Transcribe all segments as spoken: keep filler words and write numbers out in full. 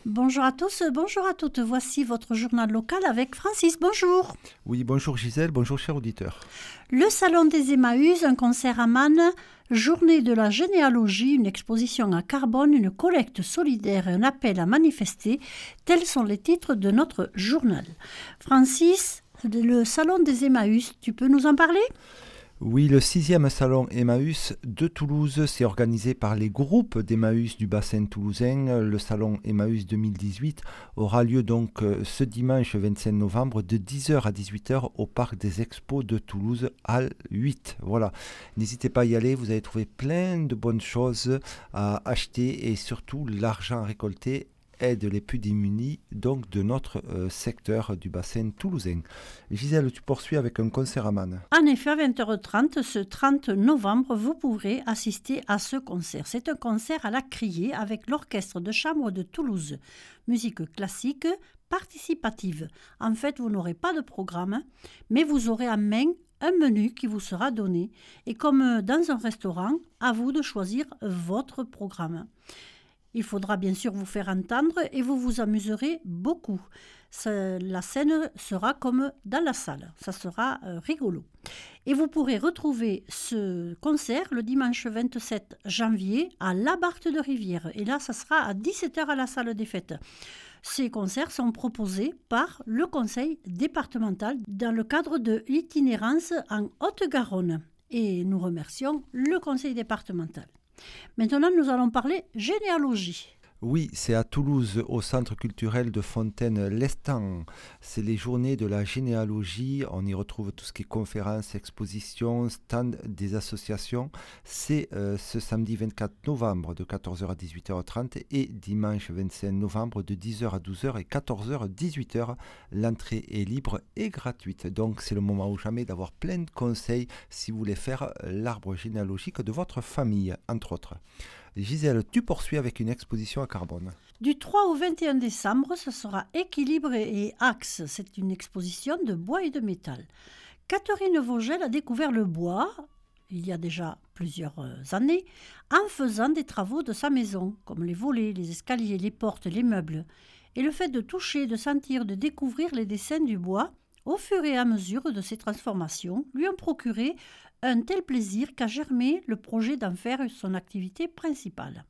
Bonjour à tous, bonjour à toutes. Voici votre journal local avec Francis. Bonjour. Oui, bonjour Gisèle, bonjour chers auditeurs. Le Salon des Emmaüs, un concert à Mannes, journée de la généalogie, une exposition à Carbone, une collecte solidaire et un appel à manifester. Tels sont les titres de notre journal. Francis, le Salon des Emmaüs, tu peux nous en parler ? Oui, le sixième salon Emmaüs de Toulouse, c'est organisé par les groupes d'Emmaüs du bassin toulousain. Le salon Emmaüs deux mille dix-huit aura lieu donc ce dimanche vingt-cinq novembre de dix heures à dix-huit heures au parc des expos de Toulouse, Halle huit. Voilà, n'hésitez pas à y aller, vous allez trouver plein de bonnes choses à acheter et surtout l'argent récolté aide les plus démunis donc de notre euh, secteur du bassin toulousain. Gisèle, tu poursuis avec un concert à Mannes. En effet, à vingt heures trente, ce trente novembre, vous pourrez assister à ce concert. C'est un concert à la criée avec l'Orchestre de chambre de Toulouse. Musique classique, participative. En fait, vous n'aurez pas de programme, mais vous aurez en main un menu qui vous sera donné. Et comme dans un restaurant, à vous de choisir votre programme. Il faudra bien sûr vous faire entendre et vous vous amuserez beaucoup. Ça, la scène sera comme dans la salle, ça sera euh, rigolo. Et vous pourrez retrouver ce concert le dimanche vingt-sept janvier à La Barthe de Rivière. Et là, ça sera à dix-sept heures à la salle des fêtes. Ces concerts sont proposés par le conseil départemental dans le cadre de l'itinérance en Haute-Garonne. Et nous remercions le conseil départemental. Maintenant, nous allons parler généalogie. Oui, c'est à Toulouse, au centre culturel de Fontaine-Lestan. C'est les journées de la généalogie. On y retrouve tout ce qui est conférences, expositions, stands des associations. C'est euh, ce samedi vingt-quatre novembre de quatorze heures à dix-huit heures trente et dimanche vingt-cinq novembre de dix heures à douze heures et quatorze heures à dix-huit heures. L'entrée est libre et gratuite. Donc c'est le moment ou jamais d'avoir plein de conseils si vous voulez faire l'arbre généalogique de votre famille, entre autres. Gisèle, tu poursuis avec une exposition à Carbone. Du trois au vingt et un décembre, ce sera Équilibre et Axe. C'est une exposition de bois et de métal. Catherine Vogel a découvert le bois, il y a déjà plusieurs années, en faisant des travaux de sa maison, comme les volets, les escaliers, les portes, les meubles. Et le fait de toucher, de sentir, de découvrir les dessins du bois, au fur et à mesure de ses transformations, lui ont procuré un tel plaisir qu'a germé le projet d'en faire son activité principale.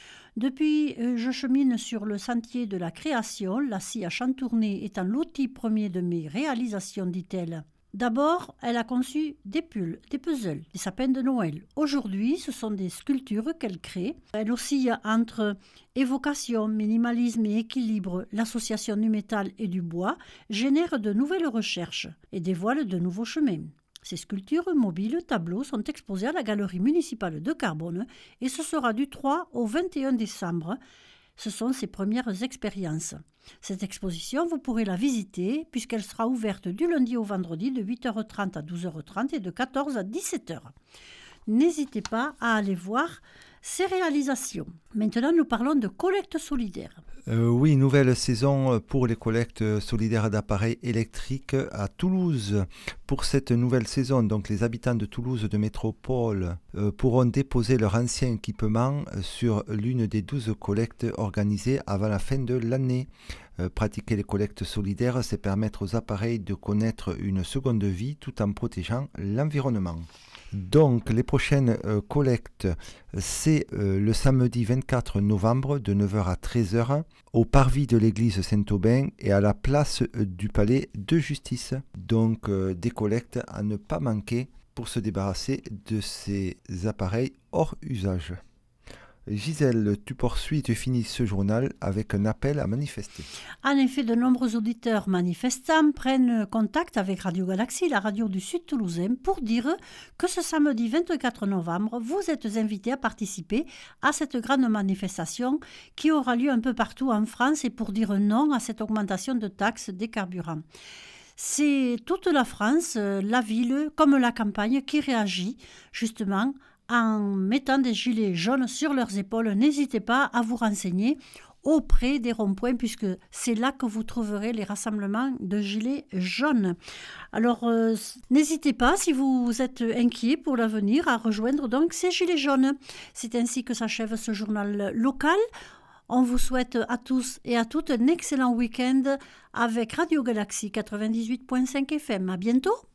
Depuis, je chemine sur le sentier de la création, la scie à chantourner étant l'outil premier de mes réalisations, dit-elle. D'abord, elle a conçu des pulls, des puzzles, des sapins de Noël. Aujourd'hui, ce sont des sculptures qu'elle crée. Elle oscille entre évocation, minimalisme et équilibre. L'association du métal et du bois génère de nouvelles recherches et dévoile de nouveaux chemins. Ces sculptures mobiles, tableaux, sont exposées à la galerie municipale de Carbone et ce sera du trois au vingt et un décembre. Ce sont ses premières expériences. Cette exposition, vous pourrez la visiter puisqu'elle sera ouverte du lundi au vendredi de huit heures trente à douze heures trente et de quatorze à dix-sept heures. N'hésitez pas à aller voir ces réalisations. Maintenant, nous parlons de collecte solidaire. Euh, oui, nouvelle saison pour les collectes solidaires d'appareils électriques à Toulouse. Pour cette nouvelle saison, donc les habitants de Toulouse de métropole euh, pourront déposer leur ancien équipement sur l'une des douze collectes organisées avant la fin de l'année. Euh, pratiquer les collectes solidaires, c'est permettre aux appareils de connaître une seconde vie tout en protégeant l'environnement. Donc, les prochaines euh, collectes, c'est euh, le samedi vingt-quatre novembre de neuf heures à treize heures au parvis de l'église Saint-Aubin et à la place euh, du palais de justice. Donc, euh, des collectes à ne pas manquer pour se débarrasser de ces appareils hors usage. Gisèle, tu poursuis et tu finis ce journal avec un appel à manifester. En effet, de nombreux auditeurs manifestants prennent contact avec Radio Galaxie, la radio du Sud Toulousain, pour dire que ce samedi vingt-quatre novembre, vous êtes invités à participer à cette grande manifestation qui aura lieu un peu partout en France et pour dire non à cette augmentation de taxes des carburants. C'est toute la France, la ville comme la campagne qui réagit justement en mettant des gilets jaunes sur leurs épaules. N'hésitez pas à vous renseigner auprès des ronds-points puisque c'est là que vous trouverez les rassemblements de gilets jaunes. Alors, euh, n'hésitez pas, si vous êtes inquiet pour l'avenir, à rejoindre donc ces gilets jaunes. C'est ainsi que s'achève ce journal local. On vous souhaite à tous et à toutes un excellent week-end avec Radio Galaxie quatre-vingt-dix-huit virgule cinq F M. À bientôt!